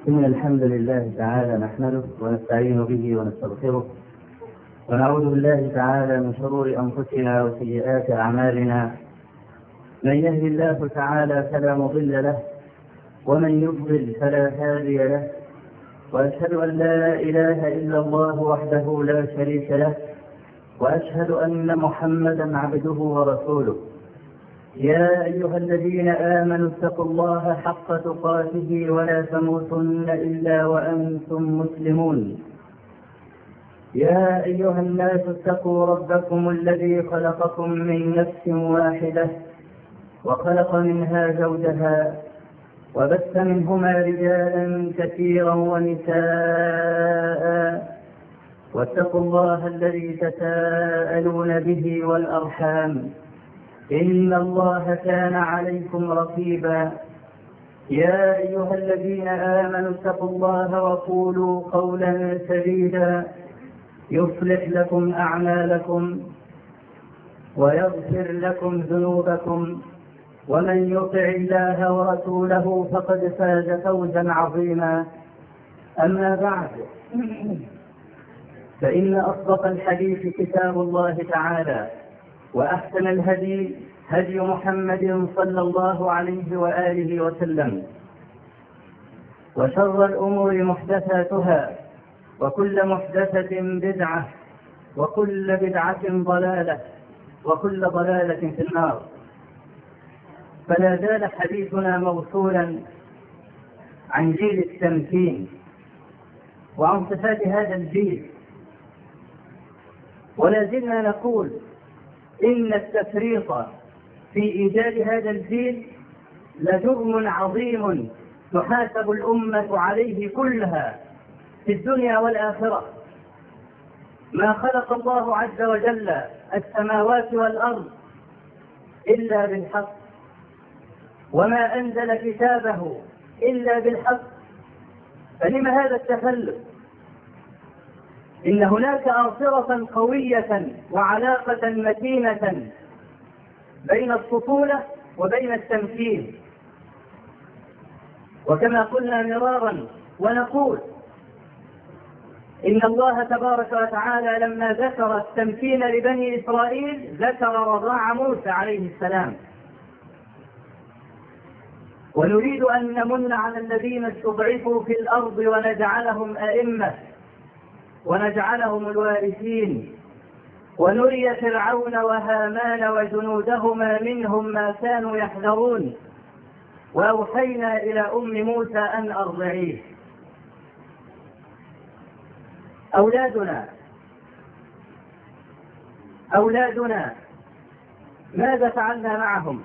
إن الحمد لله تعالى نحمده ونستعين به ونستغفره ونعوذ بالله تعالى من شرور أنفسنا وسيئات أعمالنا. من يهد الله تعالى فلا مضل له ومن يضلل فلا هادي له، وأشهد أن لا إله إلا الله وحده لا شريك له، وأشهد أن محمدا عبده ورسوله. يا أيها الذين آمنوا اتقوا الله حق تقاته ولا تموتن إلا وأنتم مسلمون. يا أيها الناس اتقوا ربكم الذي خلقكم من نفس واحدة وخلق منها زوجها وبث منهما رجالا كثيرا ونساء، واتقوا الله الذي تساءلون به والأرحام إن الله كان عليكم رقيبا. يا أيها الذين آمنوا اتقوا الله وقولوا قولا سديدا يصلح لكم أعمالكم ويغفر لكم ذنوبكم، ومن يطع الله ورسوله فقد فاز فوزا عظيما. أما بعد، فإن أصدق الحديث كتاب الله تعالى، وأحسن الهدي هدي محمد صلى الله عليه وآله وسلم، وشر الأمور محدثاتها، وكل محدثة بدعة، وكل بدعة ضلالة، وكل ضلالة في النار. فلا زال حديثنا موصولا عن جيل التمكين وعن صفات هذا الجيل، ولا زلنا نقول إن التفريط في إيجاد هذا الجيل لجرم عظيم تحاسب الأمة عليه كلها في الدنيا والآخرة. ما خلق الله عز وجل السماوات والأرض إلا بالحق، وما أنزل كتابه إلا بالحق، فلما هذا التخلف؟ إن هناك آصرة قوية وعلاقة متينة بين الطفولة وبين التمكين. وكما قلنا مرارا ونقول إن الله تبارك وتعالى لما ذكر التمكين لبني إسرائيل ذكر رضاع موسى عليه السلام. ونريد أن نمن على الذين استضعفوا في الأرض ونجعلهم أئمة ونجعلهم الوارثين، ونري فرعون وهامان وجنودهما منهم ما كانوا يحذرون، وأوحينا إلى أم موسى أن أرضعيه. أولادنا ماذا فعلنا معهم؟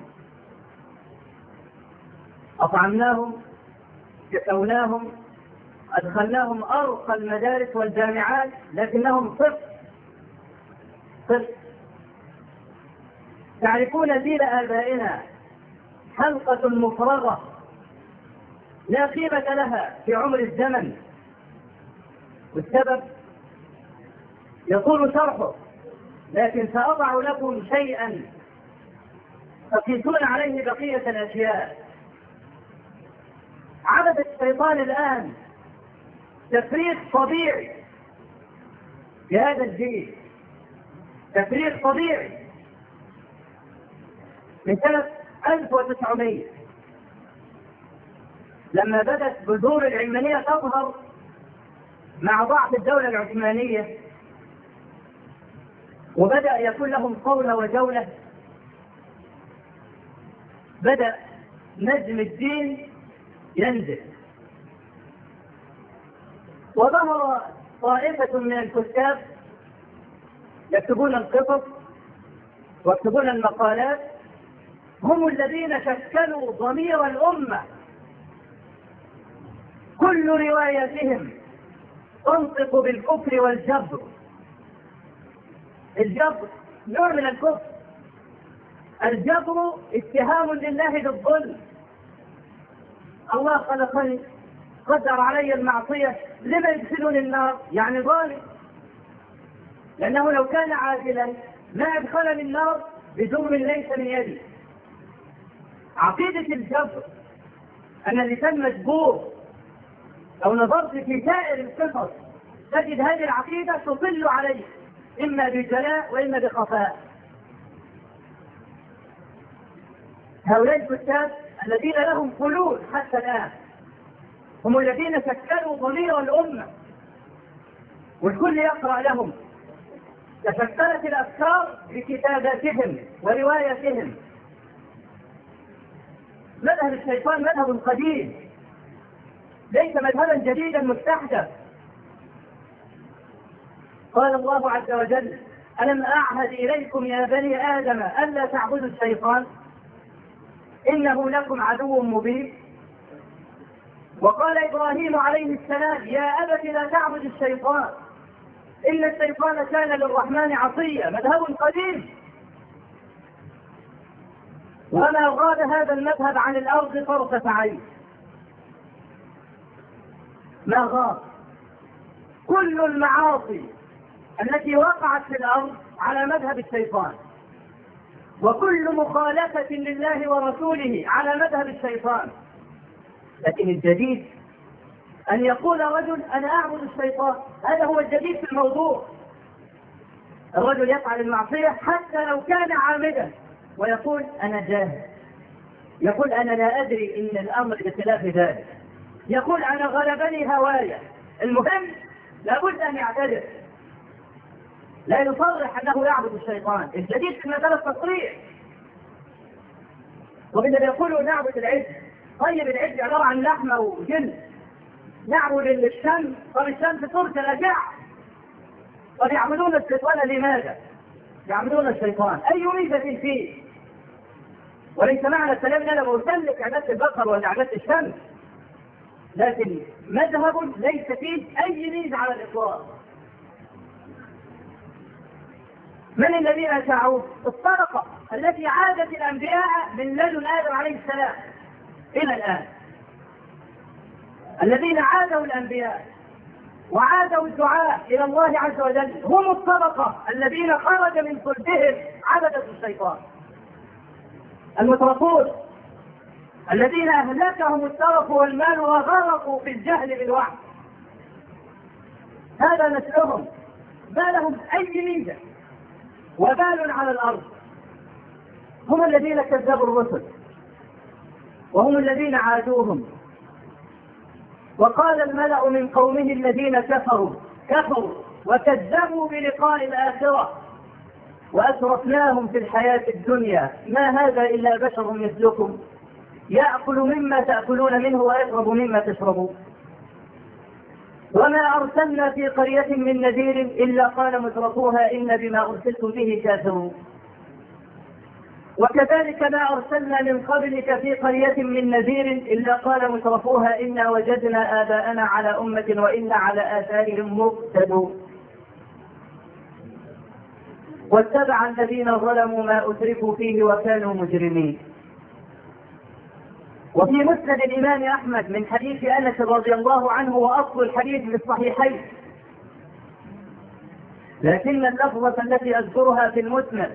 أطعمناهم، كسوناهم، أدخلناهم أرقى المدارس والجامعات، لكنهم صفر. تعرفون جيل آبائنا حلقة مفرغة لا قيمة لها في عمر الزمن، والسبب يطول شرحه، لكن سأضع لكم شيئا تقيسون عليه بقية الأشياء. عبث الشيطان الآن تفريق طبيعي في هذا الجيل، تفريق طبيعي. من سنة 1900 لما بدت بذور العلمانية تظهر مع ضعف الدولة العثمانية، وبدأ يكون لهم قولة وجولة، بدأ نجم الدين ينزل، وظهر طائفة من الكتاب يكتبون القصص ويكتبون المقالات، هم الذين شكلوا ضمير الأمة. كل رواياتهم تنطق بالكفر والجبر. الجبر نوع من الكفر، الجبر اتهام لله بالظلم. الله خلقني، قدر علي المعصية، لما يدخلون النار؟ يعني ظالم، لأنه لو كان عادلا ما أدخلني النار بجرم ليس من يدي. عقيدة الجبر أن الإنسان مجبور لو نظرت في سائر القصص تجد هذه العقيدة تطل عليه، إما بجلاء وإما بخفاء. هؤلاء الكتاب الذين لهم قلوب حتى الآن هم الذين شكلوا ضمير الأمة، والكل يقرأ لهم. تشكلت الأفكار بكتاباتهم ورواياتهم. مذهب الشيطان مذهب قديم، ليس مذهبا جديدا مستحدث. قال الله عز وجل: ألم أعهد إليكم يا بني آدم ألا تعبدوا الشيطان إنه لكم عدو مبين. وقال إبراهيم عليه السلام: يا أبت لا تعبد الشيطان إن الشيطان كان للرحمن عصيا. مذهب قديم، وما غاب هذا المذهب عن الأرض طرفة عين، ما غاب. كل المعاصي التي وقعت في الأرض على مذهب الشيطان، وكل مخالفة لله ورسوله على مذهب الشيطان. لكن الجديد أن يقول رجل: أنا أعبد الشيطان. هذا هو الجديد في الموضوع. الرجل يفعل المعصية حتى لو كان عامدا ويقول: أنا جاهل، يقول: أنا لا أدري إن الأمر بخلاف ذلك، يقول: أنا غلبني هوايا. المهم لابد أن يعتذر، لا يصرح أنه يعبد الشيطان. الجديد في المسألة التصريح. وبالذي يقولوا نعبد العجل. طيب العجل عبارة عن لحمة وجلد، نعبد الشمس. طب الشمس ترسل الأشعة. طب يعبدون الشيطان لماذا؟ يعبدون الشيطان أي ميزة فيه؟ وليس معنى الكلام ان انا بسلك عباده البقر ولا عباده الشمس، لكن مذهب ليس فيه اي ميزه على الاطلاق. من الذين اشاعوه؟ الطرقه التي عادت الانبياء من لدن ادم عليه السلام الى الان. الذين عادوا الانبياء وعادوا الدعاء الى الله عز وجل هم الطرقه الذين خرج من صلبهم عبده الشيطان. المترفون الذين أهلكهم الترف والمال وغرقوا في الجهل بالوعي، هذا نسلهم، ما لهم أي ميزة وبال على الأرض. هم الذين كذبوا الرسل وهم الذين عادوهم. وقال الملأ من قومه الذين كفروا وكذبوا بلقاء الآخرة وأسرفناهم في الحياة الدنيا ما هذا إلا بشر مثلكم يأكل مما تأكلون منه ويشرب مما تشربون وما أرسلنا في قرية من نذير إلا قال مترفوها إن بما أرسلتم به كافرون. وكذلك ما أرسلنا من قبلك في قرية من نذير إلا قال مترفوها إنا وجدنا آباءنا على أمة وإنا على آثارهم مقتدون. واتبع الذين ظلموا ما أتركوا فيه وكانوا مجرمين. وفي مسند الإمام أحمد من حديث أنس رضي الله عنه وأصل الحديث في الصحيحين، لكن اللفظة التي أذكرها في المسند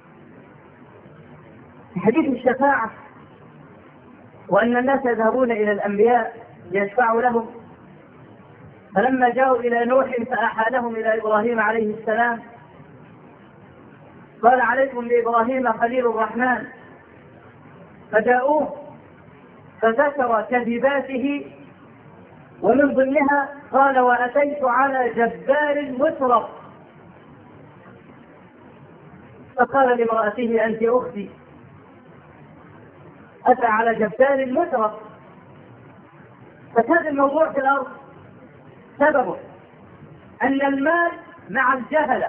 في حديث الشفاعة، وأن الناس يذهبون إلى الأنبياء ليشفعوا لهم، فلما جاءوا إلى نوح فأحالهم إلى إبراهيم عليه السلام قال عليكم بإبراهيم خليل الرحمن، فجاءوه فذكر كذباته ومن ضمنها قال وأتيت على جبار مسرف، فقال لامرأته أنت أختي. أتى على جبار مسرف. فهذا الموضوع في الأرض سببه أن المال مع الجهلة،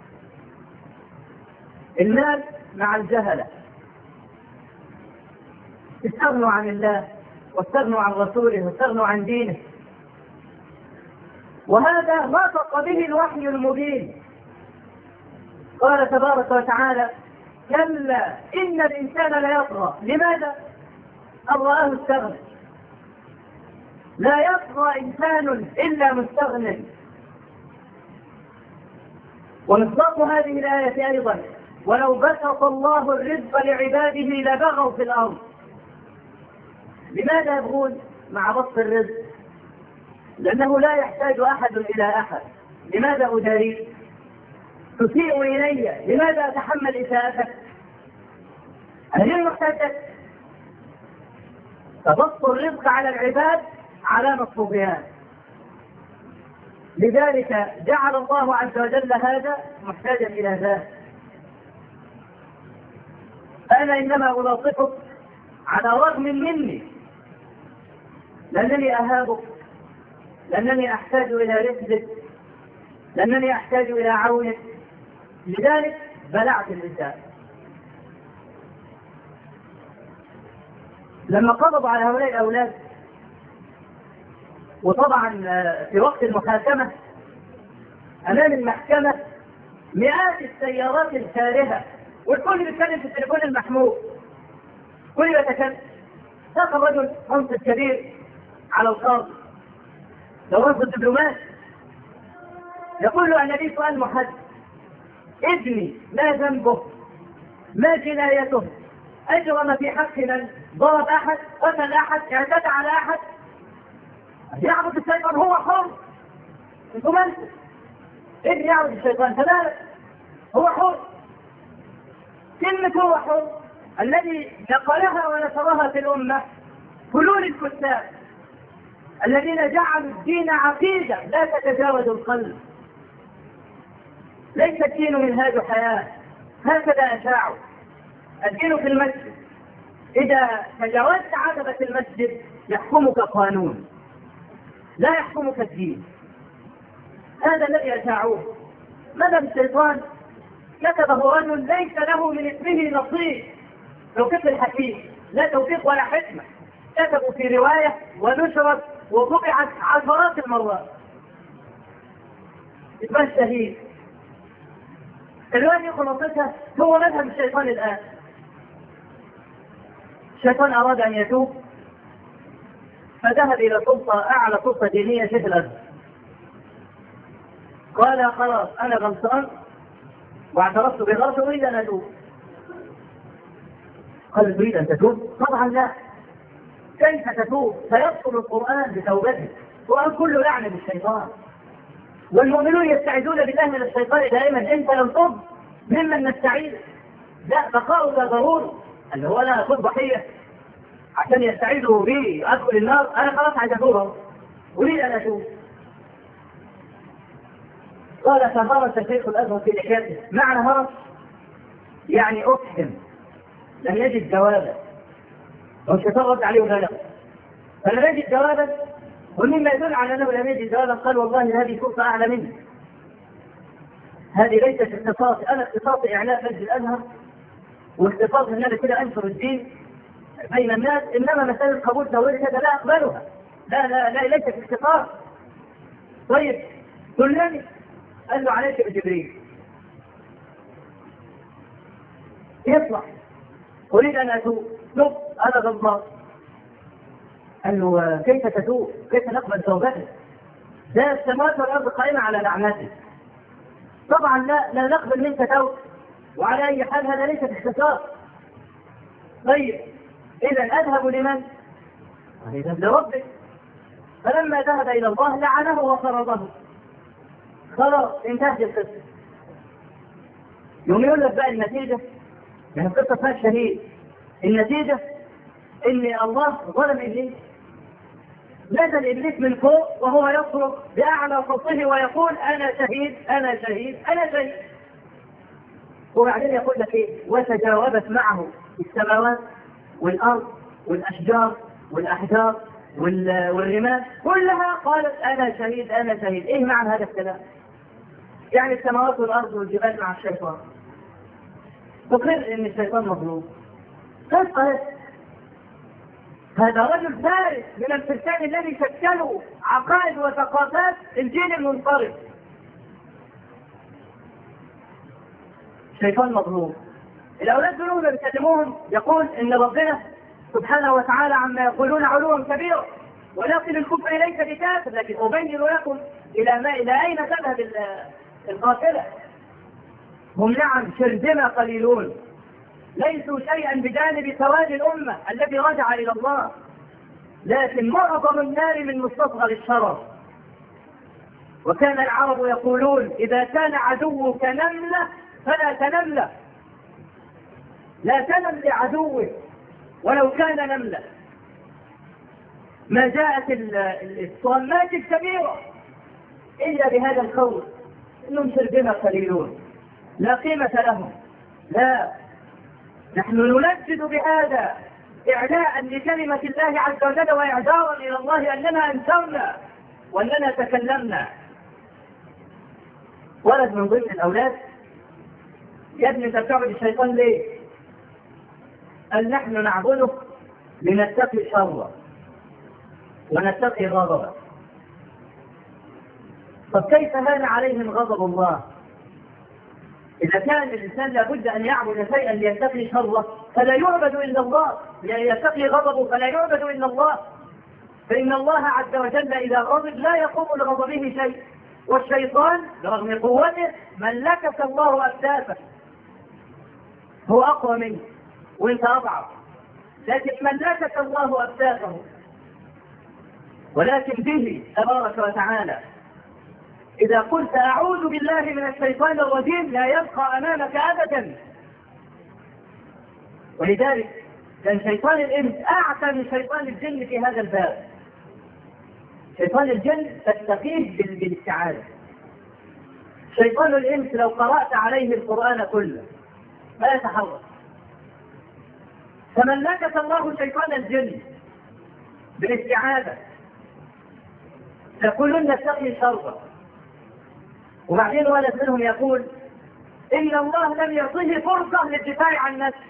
المال مع الجهلة استغنوا عن الله واستغنوا عن رسوله واستغنوا عن دينه. وهذا نطق به الوحي المبين. قال تبارك وتعالى كلا إن الإنسان ليطغى. لماذا؟ أن رآه استغنى. لا يطغى إنسان إلا مستغنى. ومصداق هذه الآية أيضا ولو بسط الله الرزق لعباده لبغوا في الأرض. لماذا يبغون مع بسط الرزق؟ لأنه لا يحتاج أحد إلى أحد. لماذا أداريك؟ تسيء إلي، لماذا أتحمل إساءتك؟ أنا ليه محتاج لك؟ فبسط الرزق على العباد علامة الطغيان. لذلك جعل الله عز وجل هذا محتاجا إلى ذلك. أنا إنما ألاطفك على رغم مني، لأنني أهابك، لأنني أحتاج إلى رفدك، لأنني أحتاج إلى عونك. لذلك بلعت اللسان. لما قبضوا على هؤلاء الأولاد، وطبعا في وقت المحاكمة أمام المحكمة مئات السيارات الكارهة، والكل بيتكلم في التليفون المحمول، كل يتكلم. دخل رجل منصب كبير على القاضي، لو منصب دبلوماسي، يقول له: أنا لي سؤال محدد، ابني ما ذنبه؟ ما جنايته؟ أجرم في حق من؟ ضرب أحد؟ قتل أحد؟ اعتدى على أحد؟ يعبد الشيطان، هو حر. انتم انتم ابني يعبد الشيطان، فمالك؟ هو حر. كلمة هو حر الذي نقلها ونشرها في الأمة فلول الكتاب الذين جعلوا الدين عقيدة لا تتجاوز القلب. ليس الدين منهاج حياة، هكذا أشاعوا. الدين في المسجد، إذا تجاوزت عتبة المسجد يحكمك قانون، لا يحكمك الدين. هذا الذي أشاعوه. مذهب الشيطان كتبه رجل ليس له من اسمه نصيب، توفيق الحكيم، لا توفيق ولا حكمة. كتبوا في رواية ونشرت وطبعت عشرات المرات. اسمها الشهيد. الرواية خلاصتها هو مذهب الشيطان الآن. الشيطان أراد أن يتوب، فذهب إلى سلطة أعلى، سلطة دينية شيخ الأزهر. قال: خلاص أنا غلطان واعترفت بغلطي، أريد أن أتوب. قال: تريد أن تتوب؟ طبعا لا. كيف تتوب؟ سيبطل القرآن بتوبته. القرآن كله لعنة بالشيطان، والمؤمنون يستعيذون بالله من الشيطان دائما. أنت لو تب ممن نستعيذ، لا، بقاء لا ضروري. اللي هو أنا أكون ضحية عشان يستعيذوا بي أدخل النار، أنا خلاص عايز أتوب، أريد أن أتوب. قال: فهرس شيخ الأزهر في لحيته. معنى هرس يعني أفهم، لم يجد جوابا، والشيطان رد عليه وغلق، فلم يجد جوابا. ومما يدل على أنه لم يجد جوابا قال: والله هذه فرصة أعلى مني، هذه ليست اختصاصي، أنا اختصاصي إعلاء مسجد الأزهر، واختصاصي أن أنا كده أنشر الدين بين الناس، إنما مسألة قبول دوري هذا لا أقبلها، لا لا لا، ليست اختصاص. طيب كلني. قال له: عليك بجبريل، يطلع، أريد أن أتوب. نب أنا غضبان. قال له: كيف تتوب؟ كيف نقبل توبتك؟ ده السماوات والأرض قائمة على لعنته. طبعا لا نقبل منك توبة، وعلى أي حال هذا ليس اختصاص. طيب إذا أذهب لمن؟ أذهب لربك. فلما ذهب إلى الله لعنه وطرده. خلاص انتهت القصة. يوم يقول لك بقى النتيجة، يعني القصة اسمها الشهيد. النتيجة إن الله ظلم إبليس. نزل إبليس من فوق وهو يصرخ بأعلى صوته ويقول: أنا شهيد أنا شهيد أنا شهيد. وبعدين يقول لك إيه؟ وتجاوبت معه السماوات والأرض والأشجار والأحجار والرمال كلها قالت: أنا شهيد أنا شهيد. إيه معنى هذا الكلام؟ يعني السماوات والأرض والجبال مع الشيطان. تقر إن الشيطان مظلوم. قصة هذا رجل فارس من الفرسان الذي شكلوا عقائد وثقافات الجيل المنصرف. الشيطان مظلوم. الأولاد دول بيكلموهم يقول إن ربنا سبحانه وتعالى عما يقولون علوا كبيرا، ولكن الكفر ليس بكافر، لكن أبين لكم إلى أين تذهب القافلة. هم نعم شرذمة قليلون، ليسوا شيئا بجانب سواد الأمة الذي رجع إلى الله، لكن معظم النار من مستصغر الشرر. وكان العرب يقولون إذا كان عدوك نملة فلا تنم له، لا تنم لعدوك ولو كان نملة. ما جاءت الطامات الكبيرة إلا بهذا القول إنهم شرذمة قليلون لا قيمة لهم. لا، نحن نلجد بهذا إعلاء لكلمة الله عز وجل وإعذارا إلى الله أننا أنكرنا وأننا تكلمنا. ولد من ضمن الأولاد يا ابني تبتعد الشيطان ليه؟ قال نحن نعبده لنتقي شره ونتقي غضبه. طب كيف هان عليهم غضب الله؟ إذا كان الإنسان لابد أن يعبد شيئا ليتقي شره فلا يعبد إلا الله، يتقي غضبه فلا يعبد إلا الله، فإن الله عز وجل إذا غضب لا يقوم لغضبه شيء. والشيطان برغم قوته ملكك الله أكتافه، هو أقوى منك وإنت أضعف، لكن ملكك الله أكتافه. ولكن به تبارك وتعالى إذا قلت أعوذ بالله من الشيطان الرجيم لا يبقى أمامك أبدا. ولذلك كان شيطان الإنس أعتى من شيطان الجن في هذا الباب. شيطان الجن تستقيم بالاستعاذة. شيطان الإنس لو قرأت عليه القرآن كله لا يتحرك. فملكك الله شيطان الجن بالاستعاذة، يقولون نتقي شره. وبعدين ولد منهم يقول إن الله لم يعطيه فرصة للدفاع عن نفسه،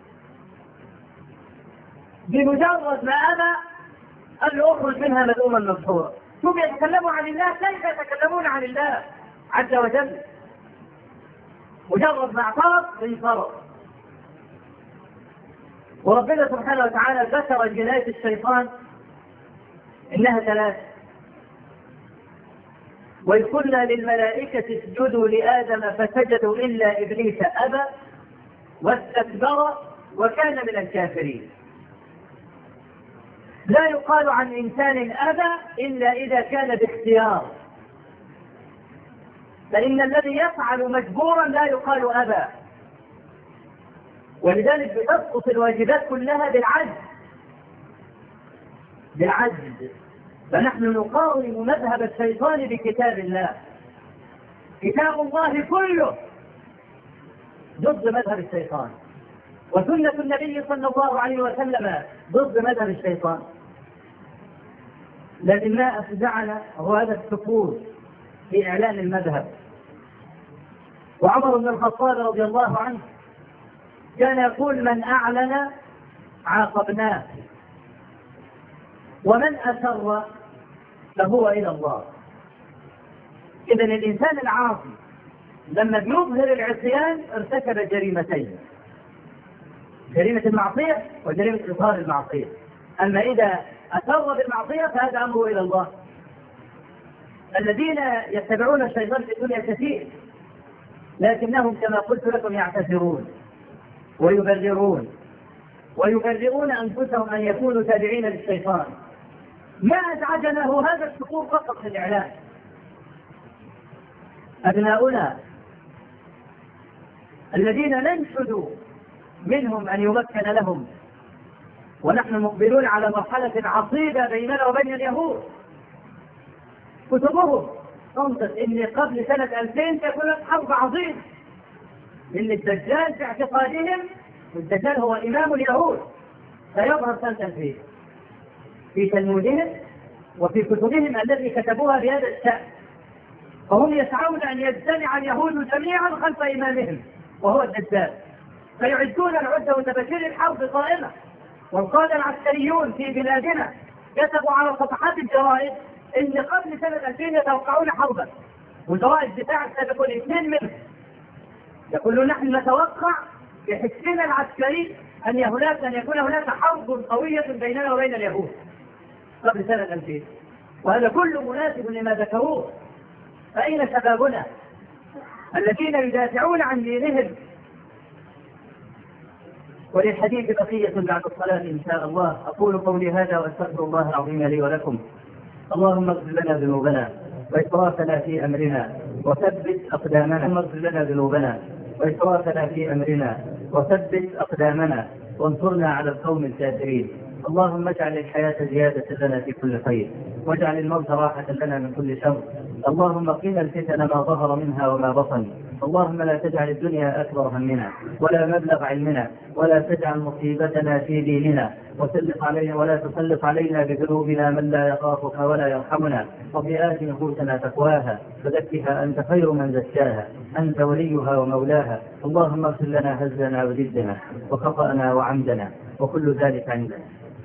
بمجرد ما أبى قال له اخرج منها مذءوما مدحورا. ثم يتكلموا عن الله كيف يتكلمون عن الله عز وجل؟ مجرد ما اعترض انصرف. وربنا سبحانه وتعالى ذكر جناية الشيطان إنها 3. وإذ قلنا للملائكة اسجدوا لآدم فسجدوا إلا إبليس أبى واستكبر وكان من الكافرين. لا يقال عن إنسان أبى إلا إذا كان باختيار، فإن الذي يفعل مجبورا لا يقال أبى. ولذلك بتسقط الواجبات كلها بالعجز. فنحن نقاوم مذهب الشيطان بكتاب الله. كتاب الله كله ضد مذهب الشيطان، وسنة النبي صلى الله عليه وسلم ضد مذهب الشيطان. لكن ما أفزعنا هو هذا السكوت في إعلان المذهب. وعمر بن الخطاب رضي الله عنه كان يقول من أعلن عاقبناه ومن أسر فهو إلى الله. إذن الإنسان العاصي لما بيظهر العصيان ارتكب جريمتين، جريمة المعصية وجريمة إظهار المعصية. أما إذا أسر بالمعصية فهذا أمره إلى الله. الذين يتبعون الشيطان في الدنيا كثير، لكنهم كما قلت لكم يعتذرون ويبررون أنفسهم أن يكونوا تابعين للشيطان. ما أزعجنا هو هذا السقوط فقط في الإعلام. أبناؤنا الذين ننشد منهم أن يمكن لهم، ونحن مقبلون على مرحلة عصيبة بيننا وبين اليهود. كتبهم تنطق إن قبل سنة 2000 تكون حرب عظيمة، إن الدجال في اعتقادهم الدجال هو إمام اليهود سيظهر سنة 2000 في تلمودهم وفي كتبهم التي كتبوها بهذا الشأن. فهم يسعون أن يجتمع اليهود جميعا خلف إمامهم وهو الدجال، فيعدون العدة وتبشير الحرب قائمة. والقادة العسكريون في بلادنا كتبوا على صفحات الجرائد إن قبل سنة 2000 يتوقعون حربا، وزوائد الدفاع ستكون 2 منهم. يقولون نحن نتوقع بحسنا العسكري أن يكون هناك حرب قوية بيننا وبين اليهود قبل سنة 2000، وهذا كله مناسب لما ذكروه. فأين شبابنا الذين يدافعون عن دينهم؟ وللحديث بقية بعد الصلاة إن شاء الله. أقول قولي هذا وأستغفر الله العظيم لي ولكم. اللهم اغفر لنا ذنوبنا وإسرافنا في أمرنا وثبت أقدامنا، واغفر لنا ذنوبنا وإسرافنا في أمرنا وثبت أقدامنا وانصرنا على القوم الكافرين. اللهم اجعل الحياة زيادة لنا في كل خير، واجعل الموت راحة لنا من كل شر. اللهم قنا الفتن ما ظهر منها وما بطن. اللهم لا تجعل الدنيا أكبر همنا ولا مبلغ علمنا، ولا تجعل مصيبتنا في ديننا، ولا تسلط علينا بذنوبنا من لا يخافك ولا يرحمنا. وآت نفوسنا تقواها فزكها أنت خير من زكاها، أنت وليها ومولاها. اللهم اغفر لنا هزلنا وجدنا وخطأنا وعمدنا وكل ذلك عندنا.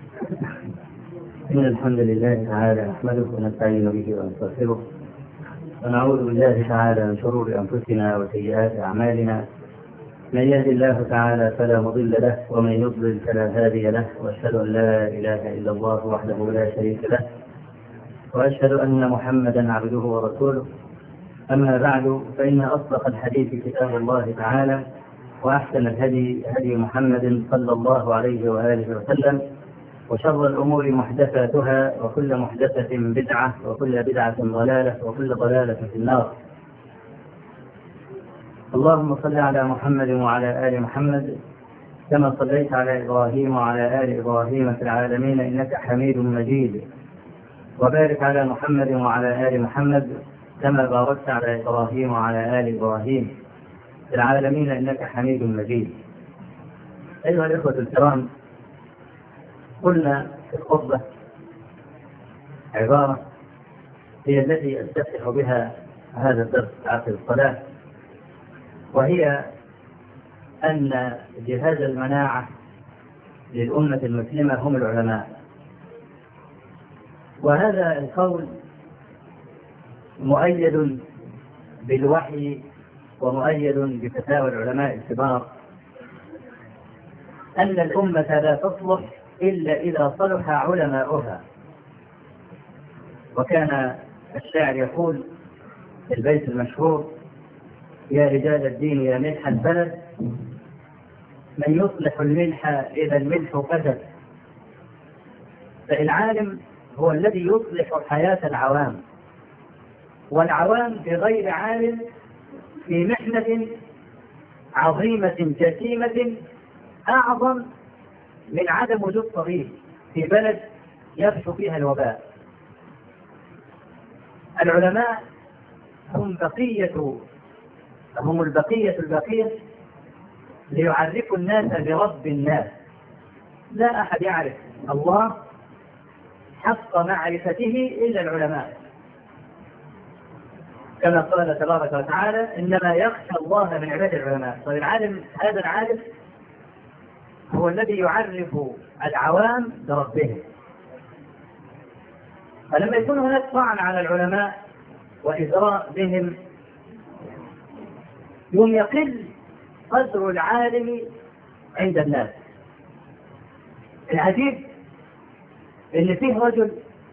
إن الحمد لله تعالى نحمده ونستعين به ونستغفره، ونعوذ بالله تعالى من شرور أنفسنا وسيئات أعمالنا. من يهد الله تعالى فلا مضل له، ومن يضلل فلا هادي له، وأشهد أن لا إله إلا الله وحده لا شريك له، وأشهد أن محمدا عبده ورسوله. أما بعد، فإن أصدق الحديث كتاب الله تعالى، وأحسن الهدي هدي محمد صلى الله عليه وآله وسلم، وشر الأمور محدثاتها، وكل محدثة بدعة، وكل بدعة ضلالة، وكل ضلالة في النار. اللهم صل على محمد وعلى آل محمد كما صليت على إبراهيم وعلى آل إبراهيم في العالمين إنك حميد مجيد، وبارك على محمد وعلى آل محمد كما باركت على إبراهيم وعلى آل إبراهيم في العالمين إنك حميد مجيد. أيها الإخوة الكرام، قلنا في الخطبة عبارة هي التي أستفتح بها هذا الدرس عقب الصلاة، وهي أن جهاز المناعة للأمة المسلمة هم العلماء. وهذا القول مؤيد بالوحي ومؤيد بفتاوى العلماء الكبار، أن الأمة لا تصلح إلا إذا صلح علماؤها. وكان الشاعر يقول في البيت المشهور: يا رجال الدين يا ملح البلد، من يصلح الملح إذا الملح فسد. فالعالم هو الذي يصلح حياة العوام، والعوام بغير عالم في محنة عظيمة جسيمة أعظم من عدم وجود طبيب في بلد يفشو فيها الوباء. العلماء هم البقية ليعرفوا الناس برب الناس. لا أحد يعرف الله حق معرفته إلا العلماء، كما قال تبارك وتعالى: إنما يخشى الله من عباد العلماء. طيب هذا العالم هو الذي يعرف العوام بربهم. فلما يكون هناك طعن على العلماء وإزراء بهم، يوم يقل قدر العالم عند الناس. العجيب ان فيه رجل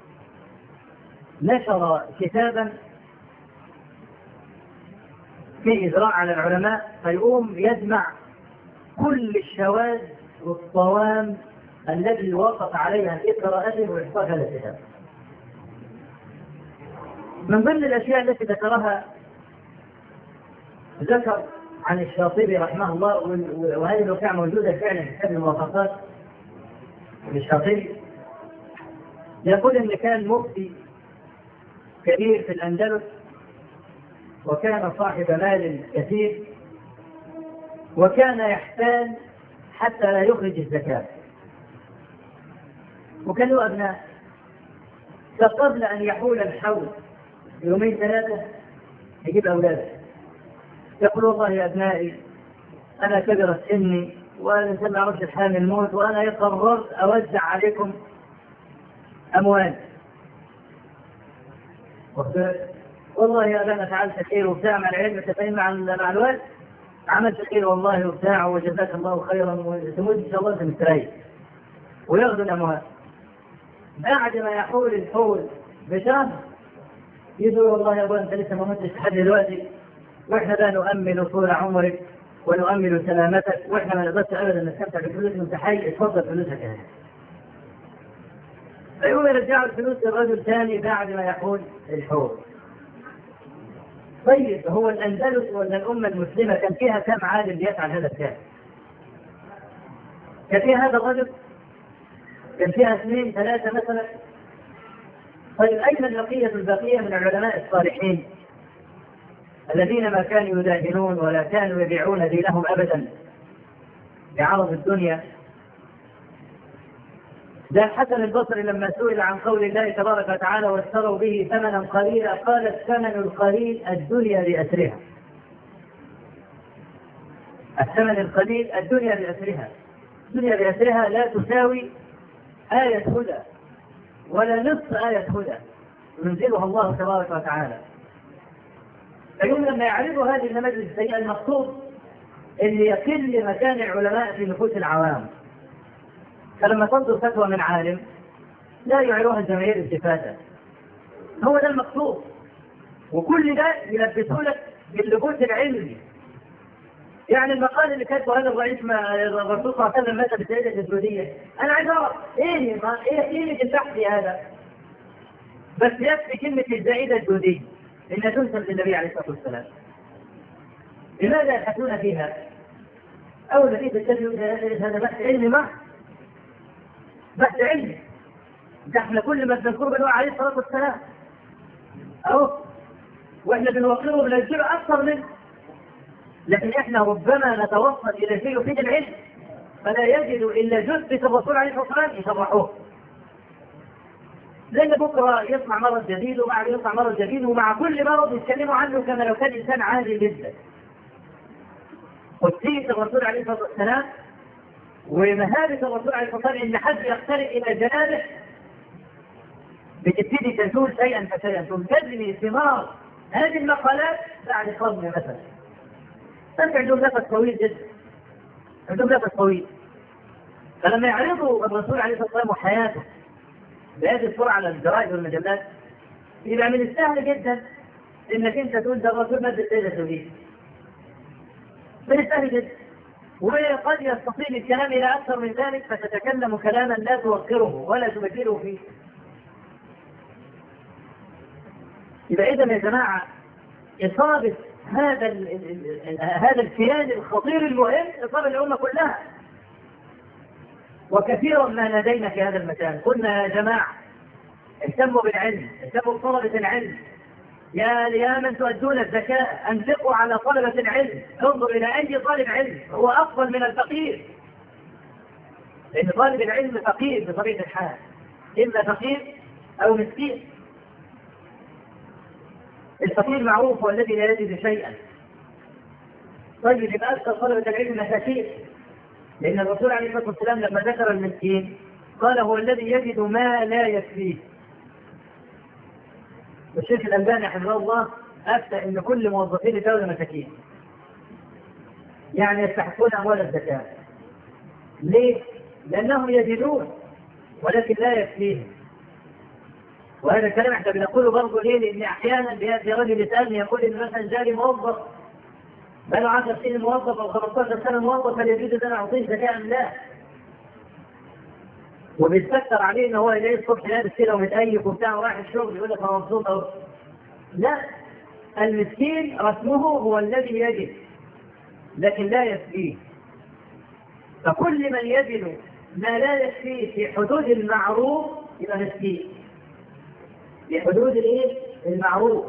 نشر كتابا في إزراء على العلماء، فيقوم يجمع كل الشواذ والصوام الذي وقف عليها في قراءته وإحصاء هذا الكتاب. من ضمن الأشياء التي ذكرها، ذكر عن الشاطبي رحمه الله، وهذه الوقعة موجودة فعلا في كتاب الموافقات للشاطبي، يقول إن كان مفتي كبير في الأندلس، وكان صاحب مال كثير، وكان يحتاج حتى لا يخرج الزكاة، وكان له أبناء. فقبل أن يحول الحول يومين ثلاثة يجيب أولاده، يقول: والله يا أبنائي أنا كبرت سني وأنا سمع رشد الحال الموت، وأنا قررت أوزع عليكم أموال. والله يا أبانا فعلت خير وبتاع مع العلم، تفاهم مع الوالد، عملت خير والله وبتاع، وجزاك الله خيرا، وتموت إن شاء الله أنت مستريح، ويأخذ الأموال. بعد ما يحول الحول بشهر يقول: والله يا أبوان أنت لسه ما متش لحد دلوقتي، وإحنا لا نؤمن طول عمرك ونؤمن سلامتك، وإحنا ما نقدرش أبدا نستمتع بفلوس وأنت حي، اتفضل فلوسك يعني. فيقوم يرجعوا الفلوس للرجل ثاني بعد ما يحول الحول. طيب هو الأندلس ولا الأمة المسلمة كان فيها كم عالم يفعل هذا الشيء؟ كان فيها هذا الرجل؟ كان فيها 2 3 مثلا؟ طيب أين البقية من العلماء الصالحين الذين ما كانوا يداهنون ولا كانوا يبيعون دينهم أبدا بعرض الدنيا؟ ده الحسن البصري لما سئل عن قول الله تبارك وتعالى واشتروا به ثمنا قليلا قال الثمن القليل الدنيا بأسرها. الثمن القليل الدنيا بأسرها. الدنيا بأسرها لا تساوي آية هدى ولا نصف آية هدى ينزلها الله تبارك وتعالى. فيوم لما يعرضوا هذه النماذج السيئة المقصود اللي يقل مكان العلماء في نفوس العوام. فلما تصدر فتوى من عالم لا يعيرها الجماهير استفادة. هو ده المقصود. وكل ده يلبسه لك باللبوس العلمي. يعني المقال اللي كاتبه هذا الرئيس الرسول صلى الله عليه وسلم مات بالسيدة السعودية، أنا عايز أعرف إيه قيمة البحث هذا؟ بس يكفي كلمة الزائدة الجودية إنها تنسب للنبي عليه الصلاة والسلام. لماذا يبحثون فيها؟ أول ما تجد هذا بحث علمي معه. بحث علمي. احنا كل ما بنذكره بنقول عليه الصلاة والسلام. أهو. وإحنا بنوقره بنجيله أكثر منه. لكن إحنا ربما نتوصل إلى شيء يفيد العلم فلا يجد إلا جثة الرسول عليه الصلاة والسلام يشرحوه. لأن بكرة يسمع مرض جديد وبعد يسمع مرض جديد ومع كل مرض يتكلموا عنه كما لو كان إنسان عادي جدا. قدسية الرسول عليه الصلاة والسلام ومهابة الرسول عليه الصلاة والسلام إن حد يقترب إلى جنابه بتبتدي تزول شيئا فشيئا تنتجني ثمار هذه المقالات بعد قرن مثلا. فأنت عندهم نفس طويل جدا. عندهم نفس طويل. فلما يعرضوا الرسول عليه الصلاة والسلام وحياته بهذه السرعة على الجرائد والمجلات يبقى من السهل جدا إنك أنت تقول ده الرسول مد السيدة السعودية. من السهل جدا. وقد يستطيل الكلام إلى أكثر من ذلك فتتكلم كلاما لا توقره ولا تبكره فيه. يبقى إذا يا جماعة إصابة هذا الكيان الخطير المهم إصابة الأمة كلها. وكثيرا ما نادينا في هذا المكان قلنا يا جماعة اهتموا بالعلم، اهتموا بطلبة العلم، يا من تؤدون الزكاة أنفقوا على طلبة العلم. انظر إلى أي طالب علم هو أفضل من الفقير. لأن طالب العلم فقير بطبيعة الحال، إما فقير أو مسكين. الفقير معروف هو الذي لا يجد شيئا. طيب يبقى أكثر طلبة العلم مساكين. لأن الرسول عليه الصلاة والسلام لما ذكر المسكين قال هو الذي يجد ما لا يكفيه. والشيخ الألباني حفظه الله أفتى أن كل موظفين الدولة مساكين. يعني يستحقون أموال الزكاة. ليه؟ لأنهم يجدون ولكن لا يكفيهم. وهذا الكلام احنا بنقوله برضه ليه؟ لأن أحيانا بيأتي رجل يسألني يقول إن مثلا جالي موظف بقاله 10 سنين موظف أو 15 سنة موظف هل يجوز أن أنا أعطيه زكاة أم لا؟ وبيتذكر عليه إن هو يلاقي الصبح لابس كده ومتأيف وبتاع ورايح الشغل يقول لك أنا مبسوط أهو. لا، المسكين رسمه هو الذي يجد لكن لا يكفيه. فكل من يجد ما لا يكفيه في حدود المعروف يبقى مسكين. في حدود المعروف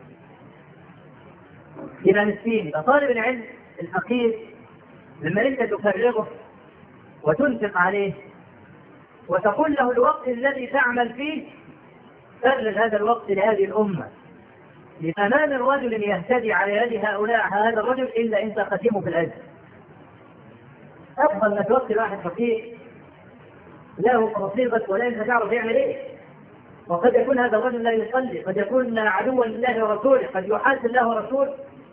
يبقى مسكين. فطالب العلم الفقير لما انت تفرغه وتنفق عليه وتقول له الوقت الذي تعمل فيه فرغ هذا الوقت لهذه الأمة. لأمان الرجل يهتدي على يد هؤلاء هذا الرجل إلا أنت قسيمه في الأجر. أفضل ما توكل واحد فقير له مصيبة ولا أنت تعرف يعمل إيه. وقد يكون هذا الرجل لا يصلي، قد يكون عدوا لله ورسوله، قد يحاسب الله ورسوله.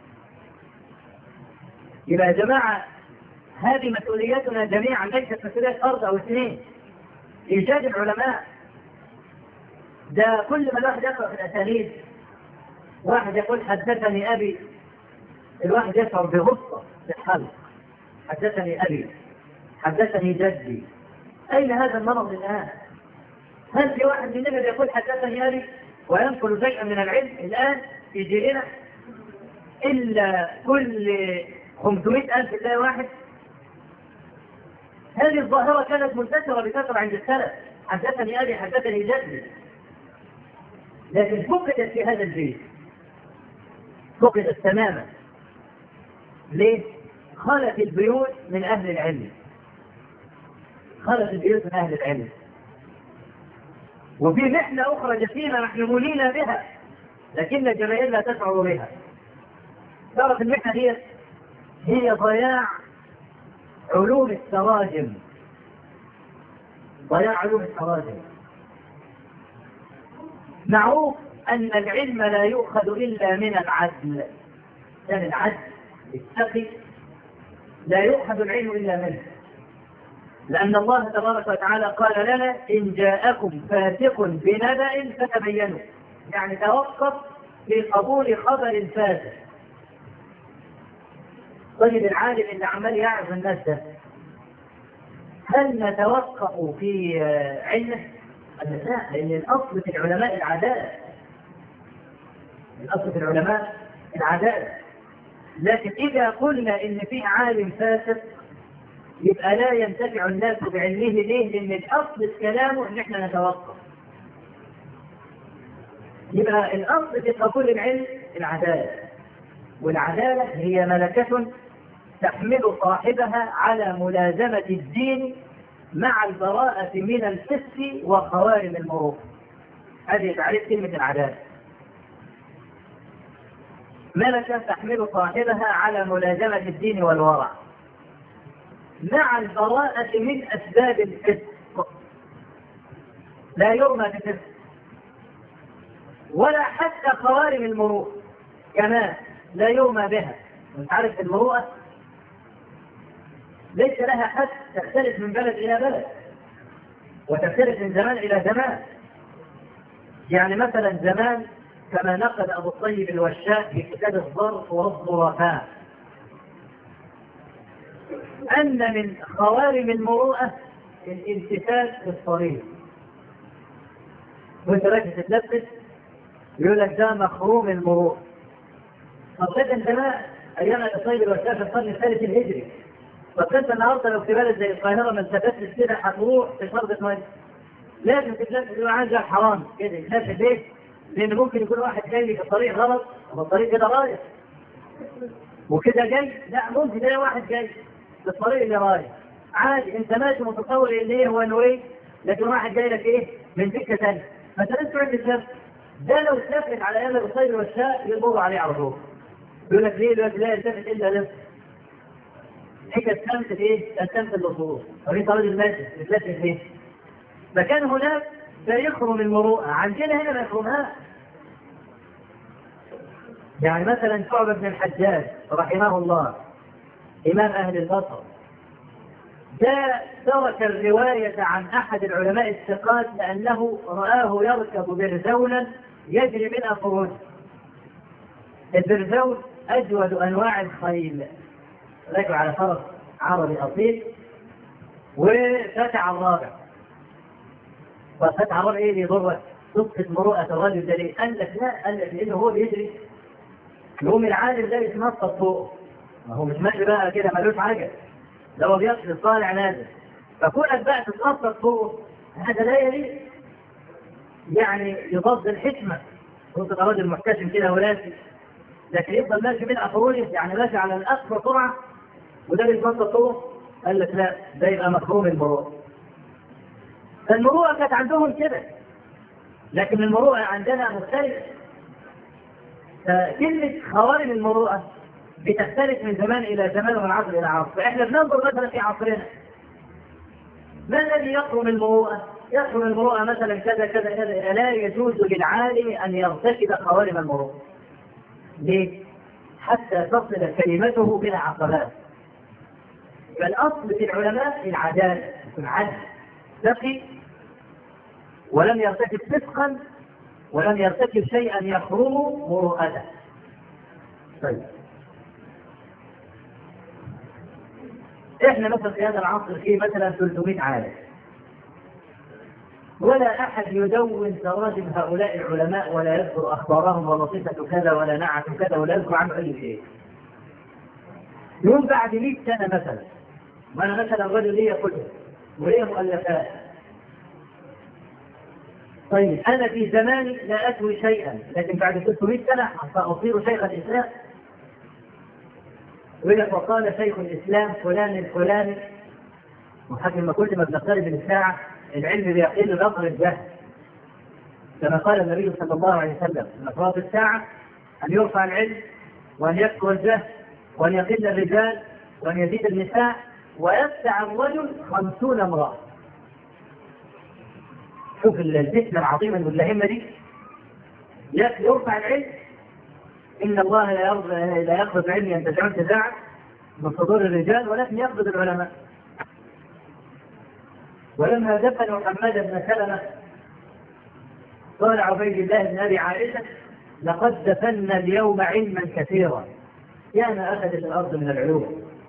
يبقى يا جماعة هذه مسؤولياتنا جميعا، ليست مسؤولية فرد أو اثنين. إيجاد العلماء ده كل ما الواحد يقرأ في الأسانيد واحد يقول حدثني أبي، الواحد يشعر بغصة في الحلق. حدثني أبي، حدثني جدي. أين هذا المرض الآن؟ هل في واحد مننا يقول حدثني أبي وينقل شيئا من العلم الآن في جيلنا؟ إلا كل 500,000 تلاقي واحد. هذه الظاهرة كانت منتشرة بكثرة عند السلف، حدثني أبي حدثني جدي، لكن فقدت في هذا الجيل، فقدت تماما. ليه؟ خلت البيوت من أهل العلم، خلت البيوت من أهل العلم. وفي محنة أخرى جسيمة نحن مولينا بها، لكن الجماهير لا تشعر بها. صارت المحنة هي ضياع علوم التراجم، ضياع علوم التراجم. معروف أن العلم لا يؤخذ إلا من العدل، يعني العدل التقي لا يؤخذ العلم إلا منه، لأن الله تبارك وتعالى قال لنا إن جاءكم فاسق بنبأ فتبينوا، يعني توقف في قبول خبر فاسق. طيب العالم اللي عمال يعرف الناس ده، هل نتوقف في علمه؟ لا، لأن الأصل في العلماء العدالة، الأصل في العلماء العدالة. لكن إذا قلنا إن في عالم فاسق يبقى لا ينتفع الناس بعلمه. ليه؟ لأن الأصل في كلامه إن إحنا نتوقف. يبقى الأصل في قبول العلم العدالة، والعدالة هي ملكة تحمل صاحبها على ملازمة الدين مع البراءة من الفسق وخوارم المروءة. هذه تعريف كلمة العدالة. ملكة تحمل صاحبها على ملازمة الدين والورع مع البراءة من أسباب الفسق، لا يرمى بالفسق، ولا حتى خوارم المروءة كمان لا يرمى بها. انت عارف المروءة ليس لها حد، تختلف من بلد إلى بلد وتختلف من زمان إلى زمان. يعني مثلا زمان كما نقل أبو الطيب الوشاء في كتاب الظرف والظرفاء أن من خوارم المروءة الالتفات في الطريق، وانت راجل تتلبس يقول لك ده مخروم المروءة. طب زمان أيام أبو الطيب الوشاء في القرن الثالث الهجري، طب انت النهارده لو في بلد زي القاهرة ما التفتش كده هتروح في شرطة مية، لازم تتلبس يبقى عندها حرام كده تتلبس. ليه؟ لأن ممكن يكون واحد جاي في الطريق غلط والطريق كده رايح وكده جاي، لا ممكن تلاقي واحد جاي في الطريق اللي رايح عادي، انت ماشي متصور ان ايه هو انه ايه، لكن واحد جاي لك ايه من سكه ثانيه، فانت لازم تروح تتلبس. ده لو اتلفت على ايام الخير والشاء يضرب عليه على طول. يقول لك ليه؟ دلوقتي لا يلتفت الا لف هيك تمثل ايه؟ تمثل الأصول. طريق راجل ماشي تتلفت ليه؟ فكان هناك لا يخرم المروءة، عندنا هنا ما يخرمها. يعني مثلا شعبة بن الحجاج رحمه الله إمام أهل البصرة، ده ترك الرواية عن أحد العلماء الثقات لأنه رآه يركب برزولا يجري من أفروج. البرزول أجود أنواع الخيل، ركب على فرس عربي أصيل وفتح الرابع. ففتح الرابع إيه اللي يضرك؟ صدقة مروءة الرجل ده ليه؟ قال لك لا، قال لك لأنه هو بيجري يقوم العالم ده يتنطط فوق، ما هو مش ماشي بقى كده ملوش حاجة، ده هو بيقصد طالع نازل، فكونك بقى تتنطط فوق هذا لا يليق، يعني يضاد الحكمة. كنت راجل محتشم كده ولاسي، لكن يفضل ماشي من أفروجه، يعني ماشي على الأقصى سرعة وده بيتنطط فوق. قال لك لا، ده يبقى مفهوم المروءة. فالمروءة كانت عندهم كده، لكن المروءة عندنا مختلفة. فكلمة خوارم المروءة بتختلف من زمان إلى زمان ومن عصر إلى عصر. فإحنا بننظر مثلا في عصرنا ما الذي يحرم المروءة؟ يحرم المروءة مثلا كذا كذا كذا، لا يجوز للعالم أن يرتكب خوارم المروءة. ليه؟ حتى تصل كلمته بلا عقبات. فالأصل في العلماء العدالة، العدل، تقي ولم يرتكب فسقا ولم يرتكب شيئا يحرم مروءته. طيب احنا مثلا في هذا العصر في مثلا 300 عالم، ولا أحد يدون تراجم هؤلاء العلماء ولا يذكر أخبارهم ولا صفة كذا ولا نعت كذا ولا يذكر عنه أي شيء. يوم بعد 100 سنة مثلا، وأنا مثلا رجل لي كتب ولي مؤلفات، طيب أنا في زماني لا أتوي شيئا، لكن بعد 300 سنة سأصير شيخ الإسلام. يقول لك وقال شيخ الإسلام فلان الفلاني، وحكم كل ما بنقترب من الساعة العلم بيقل نظر الجهل، كما قال النبي صلى الله عليه وسلم من أشراط الساعة أن يرفع العلم وأن يكثر الجهل وأن يقل الرجال وأن يزيد النساء ويسع الرجل 50 امرأة. شوف الفتنة العظيمة المدلهمة دي، يرفع العلم، إن الله لا يقبض علم ينتزع انتزاعا من صدور الرجال ولكن يقبض العلماء. ولما دفنوا حماد بن سلمة قال عبيد الله بن أبي عائشة لقد دفنا اليوم علما كثيرا، كان أخذت الأرض من العلوم